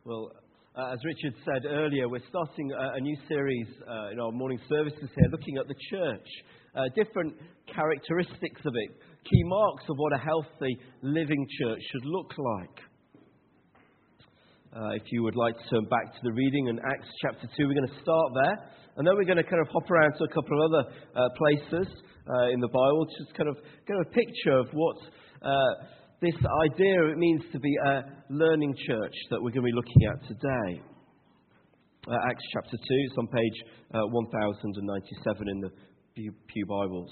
Well, as Richard said earlier, we're starting a new series in our morning services here, looking at the church, different characteristics of it, key marks of what a healthy, living church should look like. If you would like to turn back to the reading in Acts chapter 2, we're going to start there, and then we're going to kind of hop around to a couple of other places in the Bible, to just kind of get a picture of what this idea it means to be a learning church that we're going to be looking at today. Acts chapter 2, it's on page 1097 in the Pew Bibles.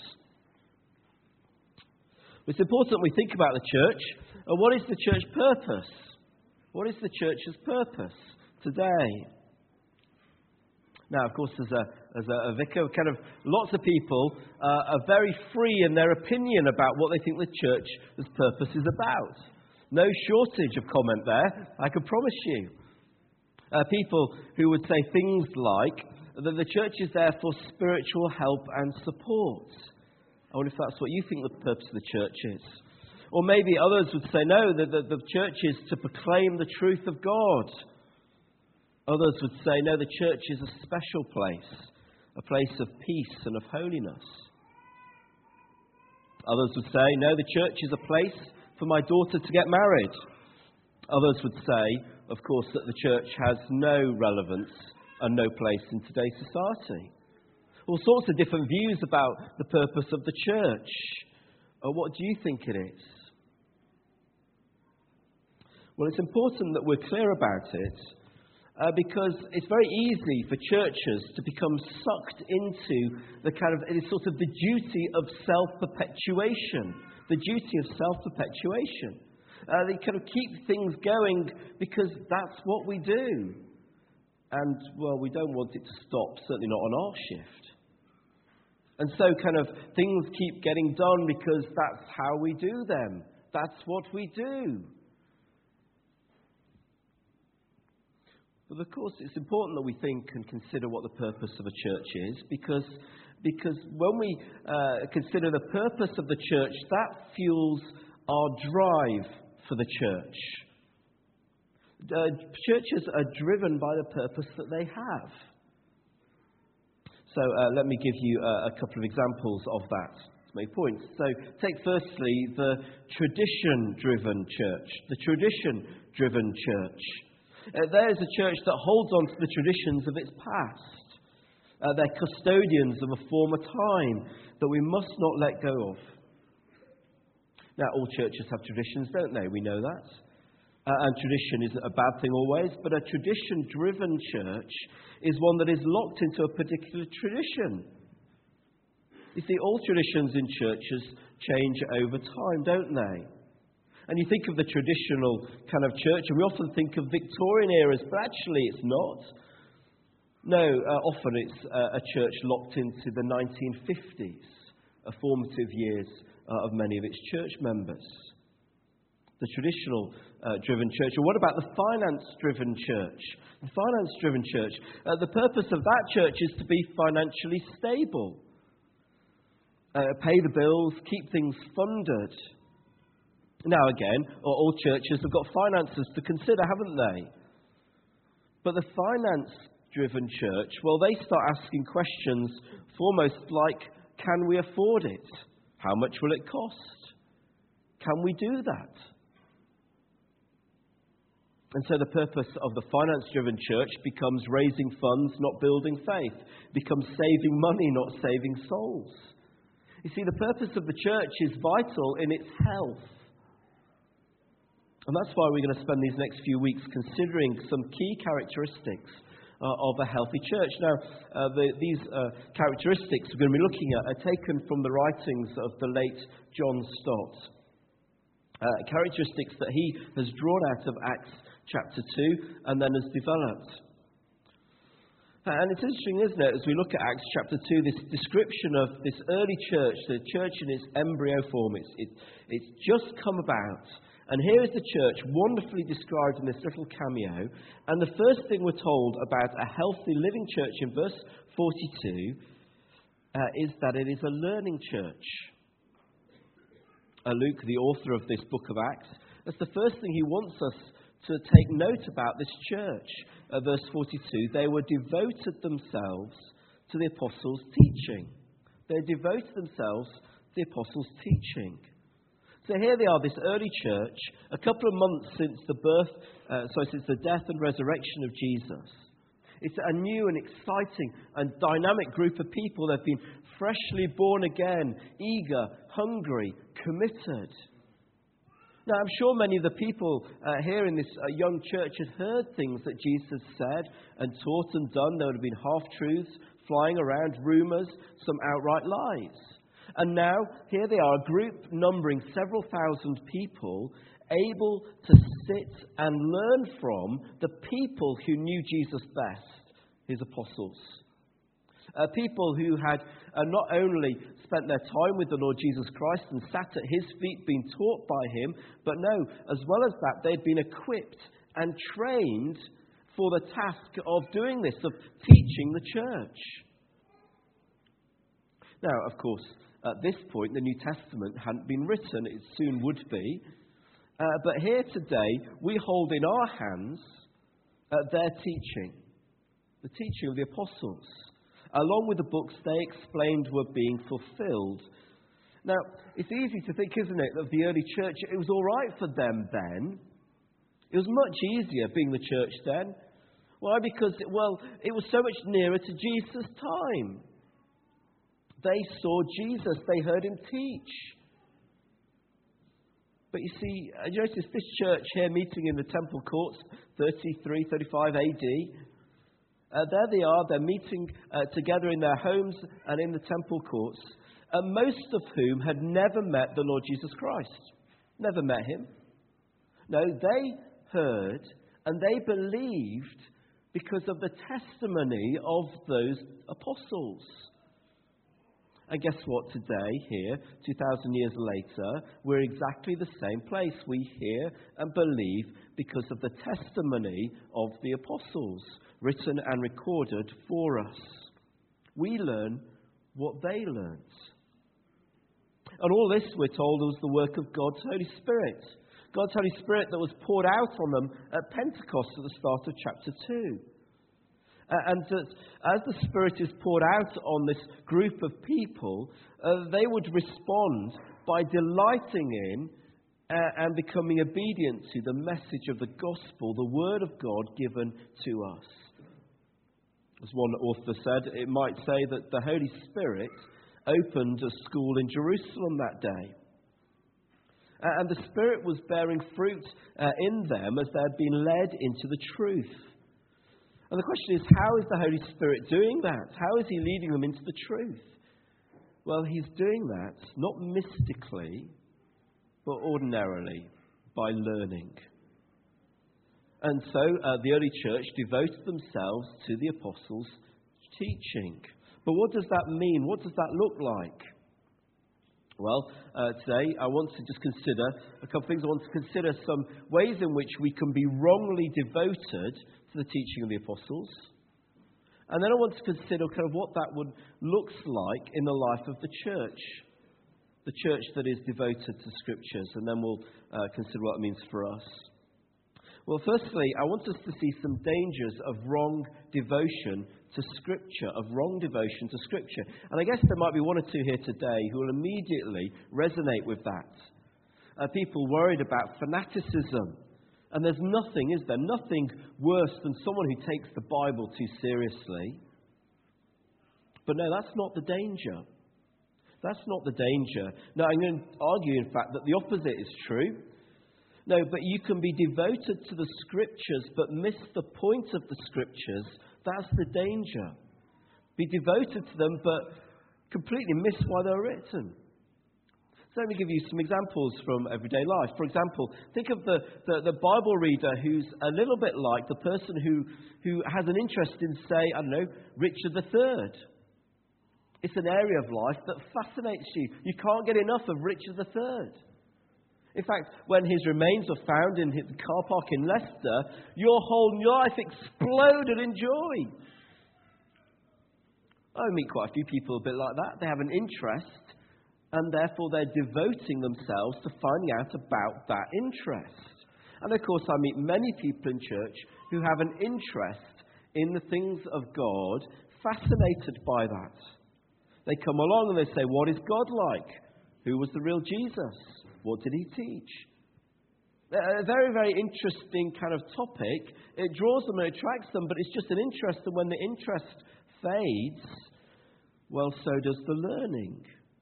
It's important we think about the church. What is the church purpose? What is the church's purpose today? Now, of course, as a vicar, kind of lots of people are very free in their opinion about what they think the church's purpose is about. No shortage of comment there, I can promise you. People who would say things like that the church is there for spiritual help and support. I wonder if that's what you think the purpose of the church is. Or maybe others would say, no, that the church is to proclaim the truth of God. Others would say, no, the church is a special place, a place of peace and of holiness. Others would say, no, the church is a place for my daughter to get married. Others would say, of course, that the church has no relevance and no place in today's society. All sorts of different views about the purpose of the church. What do you think it is? Well, it's important that we're clear about it because it's very easy for churches to become sucked into the kind of, it is sort of the duty of self-perpetuation. The duty of self-perpetuation. They kind of keep things going because that's what we do. And, well, we don't want it to stop, certainly not on our shift. And so kind of things keep getting done because that's how we do them. That's what we do. But of course it's important that we think and consider what the purpose of a church is because when we consider the purpose of the church, that fuels our drive for the church. Churches are driven by the purpose that they have. So let me give you a couple of examples of that to make points. So take firstly the tradition-driven church. The tradition-driven church. There's a church that holds on to the traditions of its past. They're custodians of a former time that we must not let go of. Now, all churches have traditions, don't they? We know that. And tradition isn't a bad thing always, but a tradition-driven church is one that is locked into a particular tradition. You see, all traditions in churches change over time, don't they? And you think of the traditional kind of church, and we often think of Victorian eras, but actually it's not. No, often it's a church locked into the 1950s, a formative years of many of its church members. The traditional driven church. Or what about the finance-driven church? The finance-driven church. The purpose of that church is to be financially stable. Pay the bills, keep things funded. Now again, all churches have got finances to consider, haven't they? But the finance-driven church, well, they start asking questions foremost like, can we afford it? How much will it cost? Can we do that? And so the purpose of the finance-driven church becomes raising funds, not building faith. Becomes saving money, not saving souls. You see, the purpose of the church is vital in its health. And that's why we're going to spend these next few weeks considering some key characteristics of a healthy church. Now, these characteristics we're going to be looking at are taken from the writings of the late John Stott. Characteristics that he has drawn out of Acts chapter 2 and then has developed. And it's interesting, isn't it, as we look at Acts chapter 2, this description of this early church, the church in its embryo form. It's just come about. And here is the church wonderfully described in this little cameo. And the first thing we're told about a healthy living church in verse 42 is that it is a learning church. Luke, the author of this book of Acts, that's the first thing he wants us to take note about this church. Verse 42, they were devoted themselves to the apostles' teaching. They devoted themselves to the apostles' teaching. So here they are, this early church, a couple of months since since the death and resurrection of Jesus. It's a new and exciting and dynamic group of people. They've been freshly born again, eager, hungry, committed. Now, I'm sure many of the people here in this young church had heard things that Jesus said and taught and done. There would have been half-truths flying around, rumours, some outright lies. And now, here they are, a group numbering several thousand people, able to sit and learn from the people who knew Jesus best, his apostles. People who had not only spent their time with the Lord Jesus Christ and sat at his feet being taught by him, but no, as well as that, they'd been equipped and trained for the task of doing this, of teaching the church. Now, of course, at this point, the New Testament hadn't been written. It soon would be. But here today, we hold in our hands their teaching, the teaching of the apostles, along with the books they explained were being fulfilled. Now, it's easy to think, isn't it, of the early church, it was all right for them then. It was much easier being the church then. Why? Because, it was so much nearer to Jesus' time. They saw Jesus. They heard him teach. But you see, you notice this church here meeting in the temple courts, 33, 35 AD. There they are. They're meeting together in their homes and in the temple courts. Most of whom had never met the Lord Jesus Christ. Never met him. No, they heard and they believed because of the testimony of those apostles. And guess what? Today, here, 2,000 years later, we're exactly the same place. We hear and believe because of the testimony of the apostles, written and recorded for us. We learn what they learned. And all this, we're told, was the work of God's Holy Spirit. God's Holy Spirit that was poured out on them at Pentecost at the start of chapter 2. And that as the Spirit is poured out on this group of people, they would respond by delighting in and becoming obedient to the message of the gospel, the word of God given to us. As one author said, it might say that the Holy Spirit opened a school in Jerusalem that day. And the Spirit was bearing fruit in them as they had been led into the truth. And the question is, how is the Holy Spirit doing that? How is he leading them into the truth? Well, he's doing that not mystically, but ordinarily, by learning. And so the early church devoted themselves to the apostles' teaching. But what does that mean? What does that look like? Well, today I want to just consider a couple of things. I want to consider some ways in which we can be wrongly devoted to the teaching of the apostles. And then I want to consider kind of what that looks like in the life of the church that is devoted to Scriptures. And then we'll consider what it means for us. Well, firstly, I want us to see some dangers of wrong devotion to Scripture, And I guess there might be one or two here today who will immediately resonate with that. People worried about fanaticism. And there's nothing, is there? Nothing worse than someone who takes the Bible too seriously. But no, that's not the danger. That's not the danger. No, I'm going to argue, in fact, that the opposite is true. No, but you can be devoted to the Scriptures but miss the point of the Scriptures. That's the danger. Be devoted to them but completely miss why they're written. So let me give you some examples from everyday life. For example, think of the Bible reader who's a little bit like the person who has an interest in, say, Richard III. It's an area of life that fascinates you. You can't get enough of Richard III. In fact, when his remains were found in the car park in Leicester, your whole life exploded in joy. I meet quite a few people a bit like that. They have an interest, and therefore they're devoting themselves to finding out about that interest. And of course, I meet many people in church who have an interest in the things of God, fascinated by that. They come along and they say, what is God like? Who was the real Jesus? What did he teach? A very, very interesting kind of topic. It draws them and attracts them, but it's just an interest, and when the interest fades, well, so does the learning.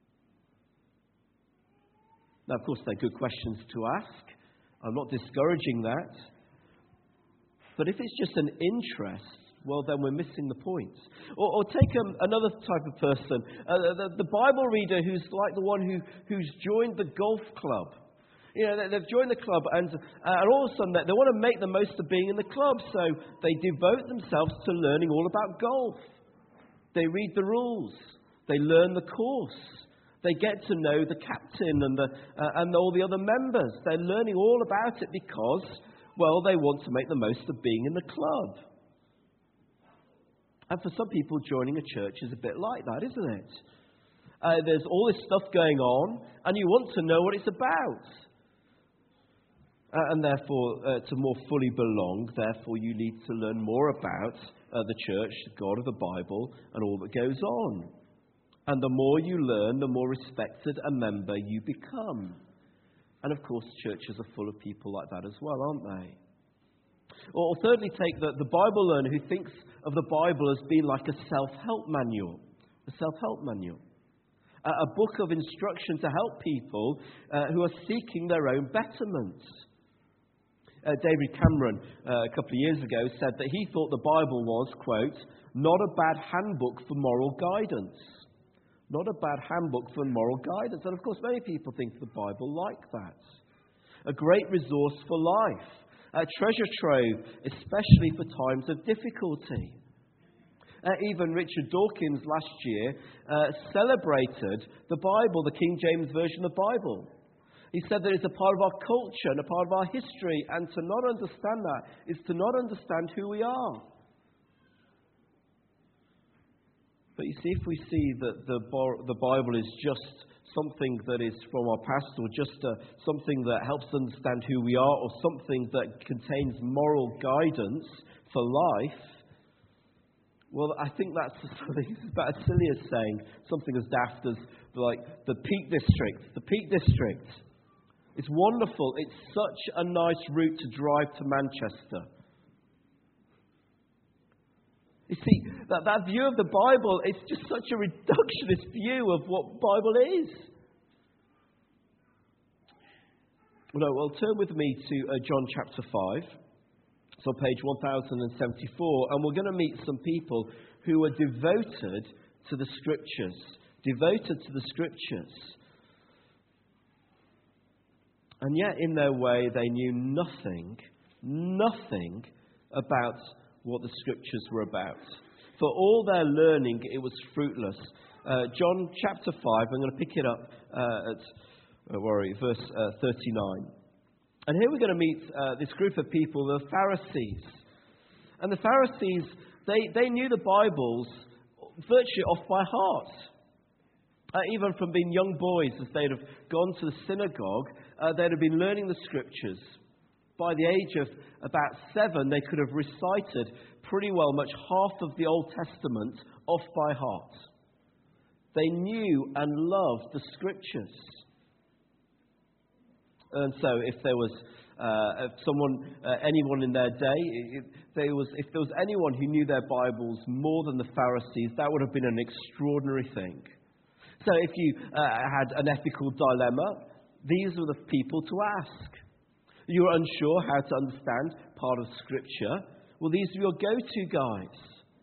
Now, of course, they're good questions to ask. I'm not discouraging that. But if it's just an interest, well, then we're missing the point. Or take another type of person, the Bible reader who's like the one who's joined the golf club. You know, they've joined the club, and all of a sudden they want to make the most of being in the club, so they devote themselves to learning all about golf. They read the rules. They learn the course. They get to know the captain and all the other members. They're learning all about it because, well, they want to make the most of being in the club. And for some people, joining a church is a bit like that, isn't it? There's all this stuff going on, and you want to know what it's about. And therefore, to more fully belong, therefore you need to learn more about the church, the God of the Bible, and all that goes on. And the more you learn, the more respected a member you become. And of course, churches are full of people like that as well, aren't they? Or thirdly, take the Bible learner who thinks of the Bible as being like a self-help manual. A self-help manual. A book of instruction to help people who are seeking their own betterment. David Cameron, a couple of years ago, said that he thought the Bible was, quote, not a bad handbook for moral guidance. Not a bad handbook for moral guidance. And of course, many people think the Bible like that. A great resource for life. A treasure trove, especially for times of difficulty. Even Richard Dawkins last year celebrated the Bible, the King James Version of the Bible. He said that it's a part of our culture and a part of our history, and to not understand that is to not understand who we are. But you see, if we see that the Bible is just something that is from our past, or just something that helps us understand who we are, or something that contains moral guidance for life, well, I think that's about as silly as saying something as daft as like the Peak District. The Peak District. It's wonderful. It's such a nice route to drive to Manchester. You see, that view of the Bible, it's just such a reductionist view of what Bible is. Well, turn with me to John chapter 5. It's on page 1074, and we're going to meet some people who are devoted to the Scriptures. Devoted to the Scriptures. And yet, in their way, they knew nothing about what the Scriptures were about. For all their learning, it was fruitless. John chapter 5, I'm going to pick it up at verse 39. And here we're going to meet this group of people, the Pharisees. And the Pharisees, they knew the Bibles virtually off by heart. Even from being young boys, as they'd have gone to the synagogue, they'd have been learning the Scriptures. By the age of about 7, they could have recited pretty well much half of the Old Testament off by heart. They knew and loved the Scriptures. And so if there was anyone in their day, if there was anyone who knew their Bibles more than the Pharisees, that would have been an extraordinary thing. So if you had an ethical dilemma, these were the people to ask. You were unsure how to understand part of Scripture, well, these are your go-to guys.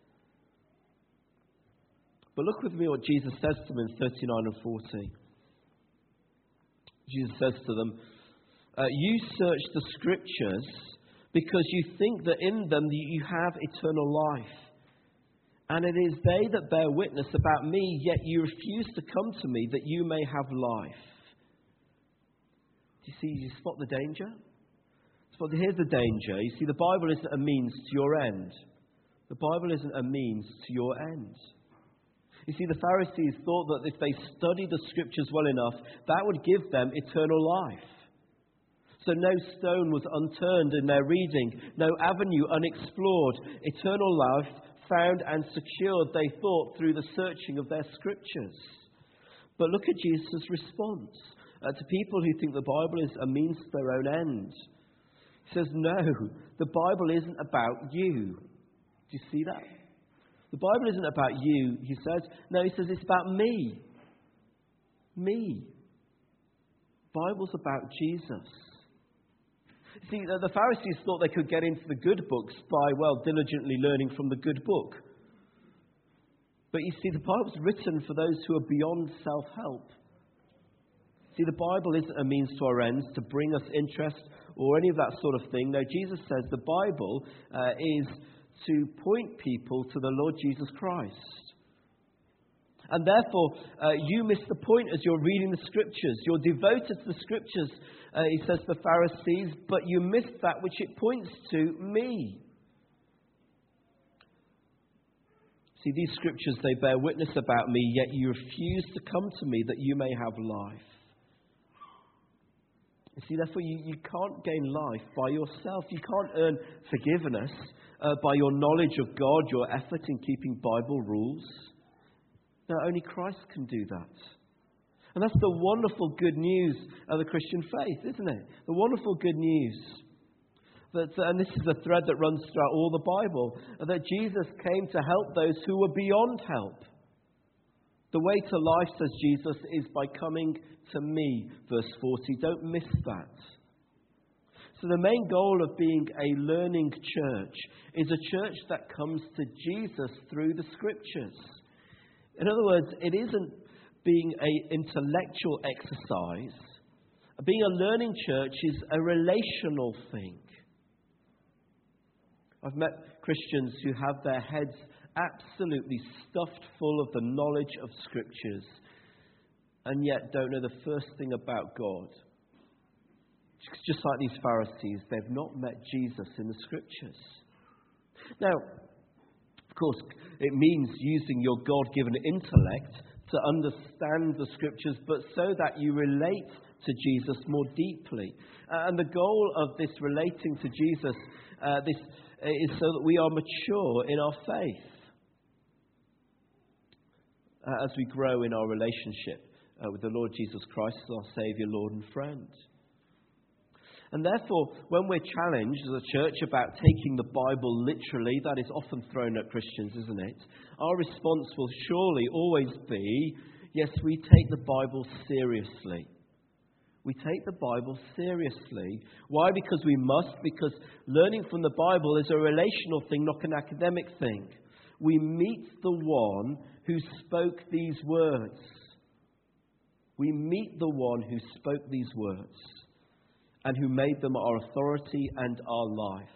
But look with me what Jesus says to them in 39 and 40. Jesus says to them, you search the Scriptures because you think that in them you have eternal life. And it is they that bear witness about me, yet you refuse to come to me that you may have life. Do you spot the danger? Here's the danger. You see, the Bible isn't a means to your end. The Bible isn't a means to your end. You see, the Pharisees thought that if they studied the Scriptures well enough, that would give them eternal life. So no stone was unturned in their reading, no avenue unexplored. Eternal life found and secured, they thought, through the searching of their scriptures. But look at Jesus' response to people who think the Bible is a means to their own end. He says, no, the Bible isn't about you. Do you see that? The Bible isn't about you, he says. No, he says it's about me. Me. The Bible's about Jesus. See, the Pharisees thought they could get into the good books by, diligently learning from the good book. But you see, the Bible's written for those who are beyond self-help. See, the Bible isn't a means to our ends to bring us interest or any of that sort of thing. No, Jesus says the Bible is to point people to the Lord Jesus Christ. And therefore, you miss the point as you're reading the Scriptures. You're devoted to the Scriptures, he says to the Pharisees, but you miss that which it points to, me. See, these Scriptures, they bear witness about me, yet you refuse to come to me that you may have life. You see, therefore, you can't gain life by yourself. You can't earn forgiveness by your knowledge of God, your effort in keeping Bible rules. No, only Christ can do that. And that's the wonderful good news of the Christian faith, isn't it? The wonderful good news. And this is a thread that runs throughout all the Bible, that Jesus came to help those who were beyond help. The way to life, says Jesus, is by coming to me, verse 40. Don't miss that. So the main goal of being a learning church is a church that comes to Jesus through the Scriptures. In other words, it isn't being an intellectual exercise. Being a learning church is a relational thing. I've met Christians who have their heads absolutely stuffed full of the knowledge of Scriptures and yet don't know the first thing about God. Just like these Pharisees, they've not met Jesus in the Scriptures. Now, of course, it means using your God-given intellect to understand the Scriptures, but so that you relate to Jesus more deeply. And the goal of this relating to Jesus is so that we are mature in our faith as we grow in our relationship with the Lord Jesus Christ as our Saviour, Lord and friend. And therefore, when we're challenged as a church about taking the Bible literally, that is often thrown at Christians, isn't it? Our response will surely always be, yes, we take the Bible seriously. We take the Bible seriously. Why? Because we must. Because learning from the Bible is a relational thing, not an academic thing. We meet the one who spoke these words. We meet the one who spoke these words and who made them our authority and our life.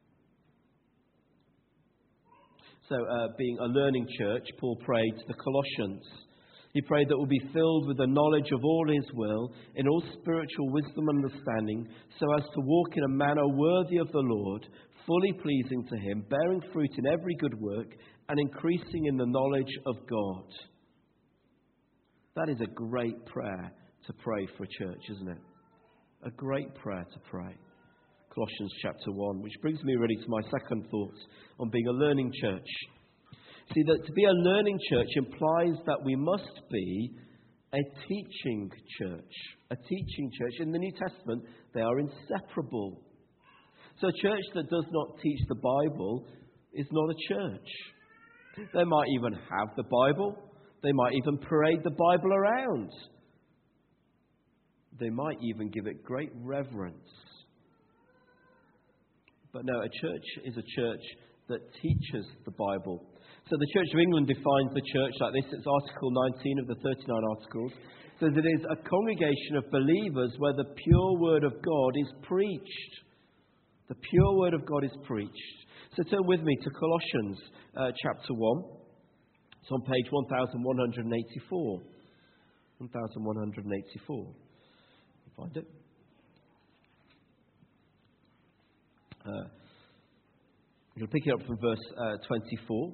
So, being a learning church, Paul prayed to the Colossians. He prayed that we'll be filled with the knowledge of all his will, in all spiritual wisdom and understanding, so as to walk in a manner worthy of the Lord, fully pleasing to him, bearing fruit in every good work, and increasing in the knowledge of God. That is a great prayer to pray for a church, isn't it? A great prayer to pray. Colossians chapter 1, which brings me really to my second thoughts on being a learning church. See, that to be a learning church implies that we must be a teaching church. A teaching church. In the New Testament, they are inseparable. So a church that does not teach the Bible is not a church. They might even have the Bible. They might even parade the Bible around. They might even give it great reverence. But no, a church is a church that teaches the Bible. So the Church of England defines the church like this. It's Article 19 of the 39 Articles. It says it is a congregation of believers where the pure Word of God is preached. The pure Word of God is preached. So turn with me to Colossians chapter 1. It's on page 1184. 1184. Find it. You'll pick it up from verse 24.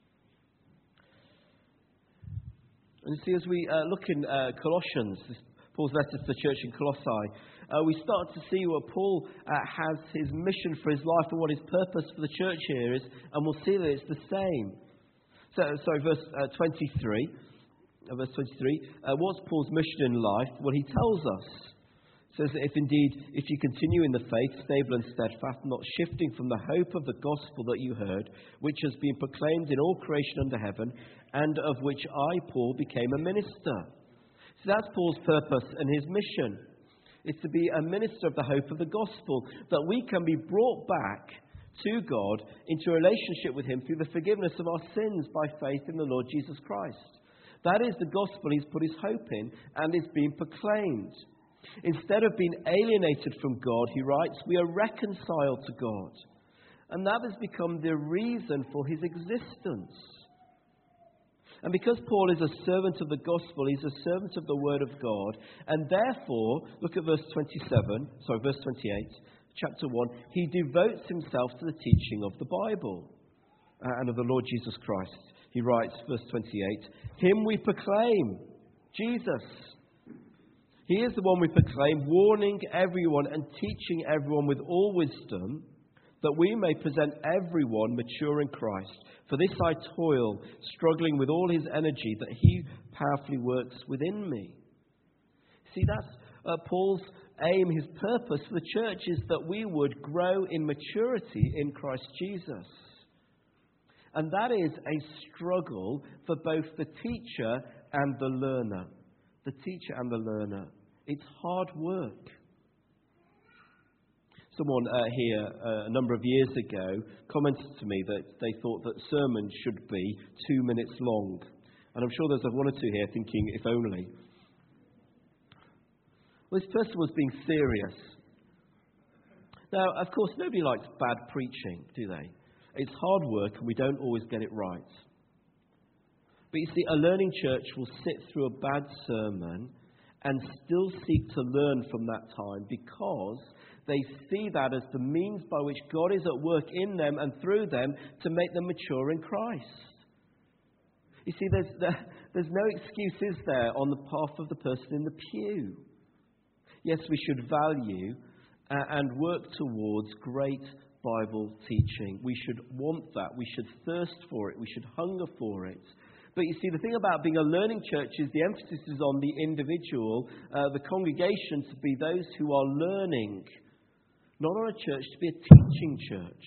And you see, as we look in Colossians, Paul's letter to the church in Colossae, we start to see what Paul has his mission for his life and what his purpose for the church here is, and we'll see that it's the same. Verse 23. What's Paul's mission in life? Well, he tells us. He says that if you continue in the faith, stable and steadfast, not shifting from the hope of the gospel that you heard, which has been proclaimed in all creation under heaven, and of which I, Paul, became a minister. So that's Paul's purpose and his mission. It's to be a minister of the hope of the gospel, that we can be brought back to God into a relationship with him through the forgiveness of our sins by faith in the Lord Jesus Christ. That is the gospel he's put his hope in and is being proclaimed. Instead of being alienated from God, he writes, we are reconciled to God. And that has become the reason for his existence. And because Paul is a servant of the gospel, he's a servant of the word of God. And therefore, look at verse 28, chapter 1. He devotes himself to the teaching of the Bible and of the Lord Jesus Christ. He writes, verse 28, him we proclaim, Jesus. He is the one we proclaim, warning everyone and teaching everyone with all wisdom, that we may present everyone mature in Christ. For this I toil, struggling with all his energy, that he powerfully works within me. See, that's Paul's aim, his purpose for the church is that we would grow in maturity in Christ Jesus. And that is a struggle for both the teacher and the learner. The teacher and the learner. It's hard work. Someone here a number of years ago commented to me that they thought that sermons should be 2 minutes long. And I'm sure there's one or two here thinking, if only. Well, this person was being serious. Now, of course, nobody likes bad preaching, do they? It's hard work and we don't always get it right. But you see, a learning church will sit through a bad sermon and still seek to learn from that time because they see that as the means by which God is at work in them and through them to make them mature in Christ. You see, there's no excuses there on the behalf of the person in the pew. Yes, we should value and work towards great Bible teaching. We should want that. We should thirst for it. We should hunger for it. But you see, the thing about being a learning church is the emphasis is on the individual, the congregation to be those who are learning, not on a church to be a teaching church.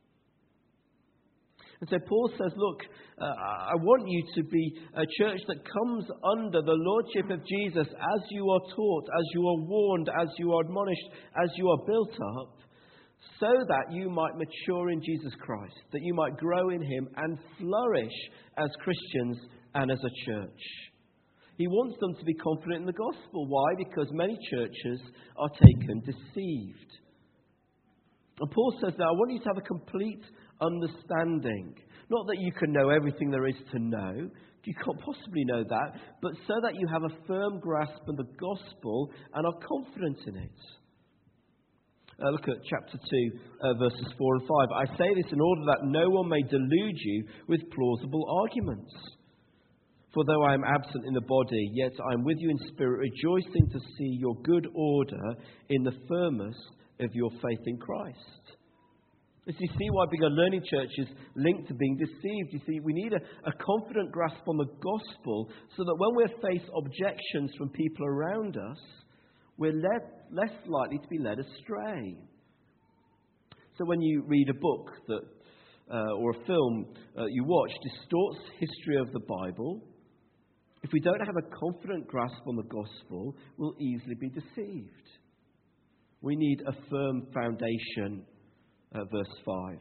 And so Paul says, look, I want you to be a church that comes under the lordship of Jesus as you are taught, as you are warned, as you are admonished, as you are built up, so that you might mature in Jesus Christ, that you might grow in him and flourish as Christians and as a church. He wants them to be confident in the gospel. Why? Because many churches are taken deceived. And Paul says now, I want you to have a complete understanding. Not that you can know everything there is to know. You can't possibly know that. But so that you have a firm grasp of the gospel and are confident in it. Look at chapter 2, verses 4 and 5. I say this in order that no one may delude you with plausible arguments. For though I am absent in the body, yet I am with you in spirit, rejoicing to see your good order in the firmness of your faith in Christ. As you see why being a learning church is linked to being deceived. You see, we need a confident grasp on the gospel so that when we face objections from people around us, we're less likely to be led astray. So when you read a book that, or a film you watch distorts history of the Bible, if we don't have a confident grasp on the gospel, we'll easily be deceived. We need a firm foundation, verse 5.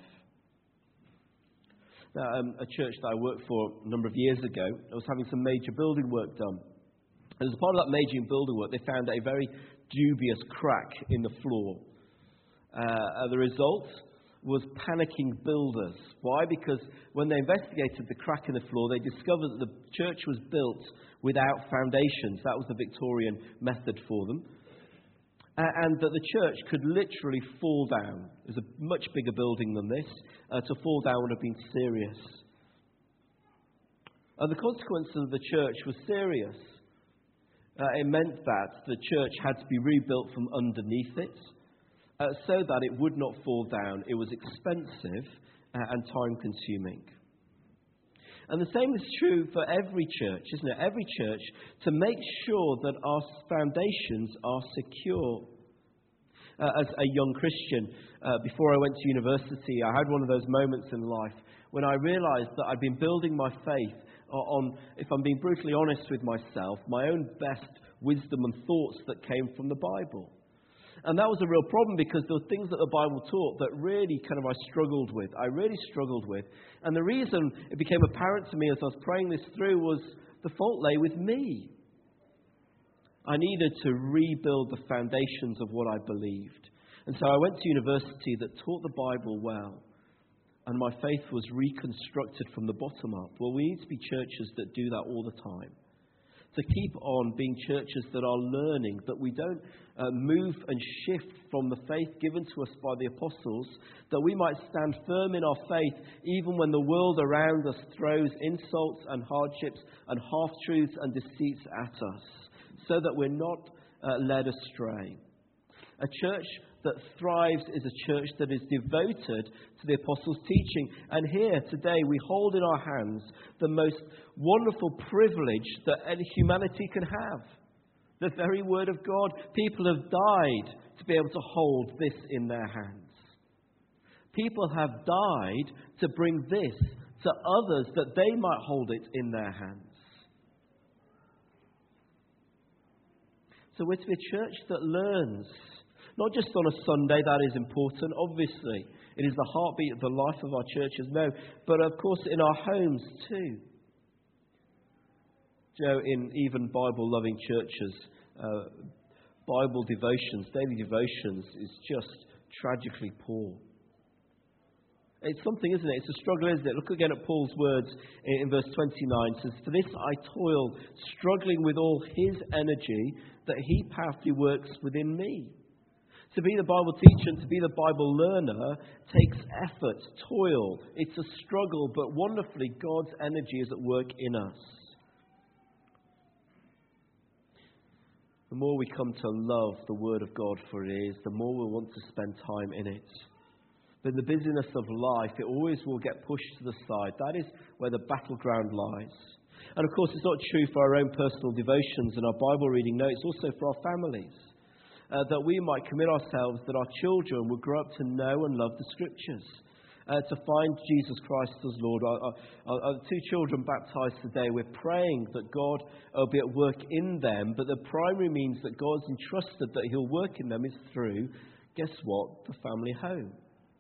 Now, a church that I worked for a number of years ago, I was having some major building work done. As a part of that major building work, they found a very dubious crack in the floor. The result was panicking builders. Why? Because when they investigated the crack in the floor, they discovered that the church was built without foundations. That was the Victorian method for them. And that the church could literally fall down. It was a much bigger building than this. To fall down would have been serious. And the consequences of the church were serious. It meant that the church had to be rebuilt from underneath it so that it would not fall down. It was expensive and time-consuming. And the same is true for every church, isn't it? Every church, to make sure that our foundations are secure. As a young Christian, before I went to university, I had one of those moments in life when I realized that I'd been building my faith on, if I'm being brutally honest with myself, my own best wisdom and thoughts that came from the Bible. And that was a real problem because there were things that the Bible taught that really I struggled with. I really struggled with. And the reason it became apparent to me as I was praying this through was the fault lay with me. I needed to rebuild the foundations of what I believed. And so I went to university that taught the Bible well. And my faith was reconstructed from the bottom up. Well, we need to be churches that do that all the time. To keep on being churches that are learning, that we don't move and shift from the faith given to us by the apostles, that we might stand firm in our faith even when the world around us throws insults and hardships and half-truths and deceits at us, so that we're not led astray. A church that thrives is a church that is devoted to the apostles' teaching. And here today we hold in our hands the most wonderful privilege that any humanity can have. The very word of God. People have died to be able to hold this in their hands. People have died to bring this to others that they might hold it in their hands. So we're to be a church that learns. Not just on a Sunday, that is important, obviously. It is the heartbeat of the life of our churches, no. But of course in our homes too. In even Bible-loving churches, Bible devotions, daily devotions is just tragically poor. It's something, isn't it? It's a struggle, isn't it? Look again at Paul's words in verse 29. It says, "For this I toil, struggling with all his energy, that he powerfully works within me." To be the Bible teacher and to be the Bible learner takes effort, toil. It's a struggle, but wonderfully God's energy is at work in us. The more we come to love the Word of God for it is, the more we'll want to spend time in it. But in the busyness of life, it always will get pushed to the side. That is where the battleground lies. And of course, it's not true for our own personal devotions and our Bible reading. No, it's also for our families. That we might commit ourselves, that our children will grow up to know and love the Scriptures, to find Jesus Christ as Lord. Our two children baptized today, we're praying that God will be at work in them, but the primary means that God's entrusted that He'll work in them is through, guess what, the family home.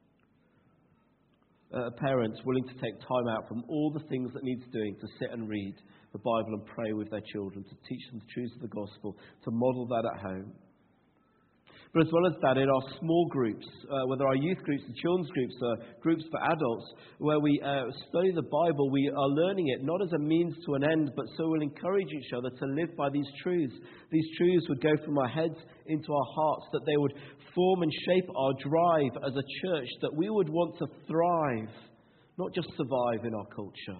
Parents willing to take time out from all the things that needs doing to sit and read the Bible and pray with their children, to teach them the truths of the gospel, to model that at home. But as well as that, in our small groups, whether our youth groups, the children's groups, groups for adults, where we study the Bible, we are learning it not as a means to an end, but so we'll encourage each other to live by these truths. These truths would go from our heads into our hearts, that they would form and shape our drive as a church, that we would want to thrive, not just survive in our culture.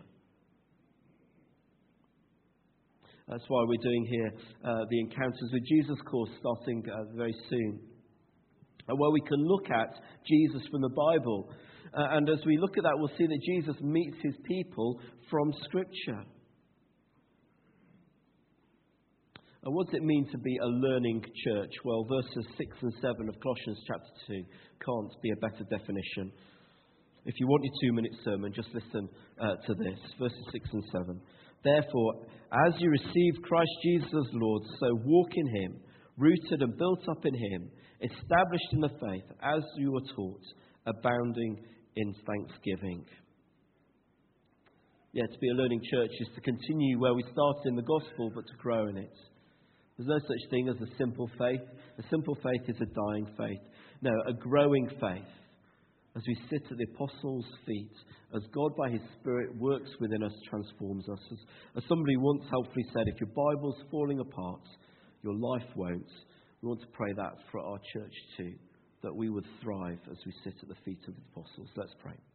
That's why we're doing here the Encounters with Jesus course starting very soon, where we can look at Jesus from the Bible. And as we look at that, we'll see that Jesus meets his people from Scripture. What does it mean to be a learning church? Well, verses 6 and 7 of Colossians chapter 2 can't be a better definition. If you want your 2-minute sermon, just listen to this. Verses 6 and 7. "Therefore, as you received Christ Jesus as Lord, so walk in him, rooted and built up in him, established in the faith, as you were taught, abounding in thanksgiving." Yeah, to be a learning church is to continue where we started in the gospel, but to grow in it. There's no such thing as a simple faith. A simple faith is a dying faith. No, a growing faith. As we sit at the apostles' feet, as God by his Spirit works within us, transforms us. As somebody once helpfully said, if your Bible's falling apart, your life won't. We want to pray that for our church too, that we would thrive as we sit at the feet of the apostles. Let's pray.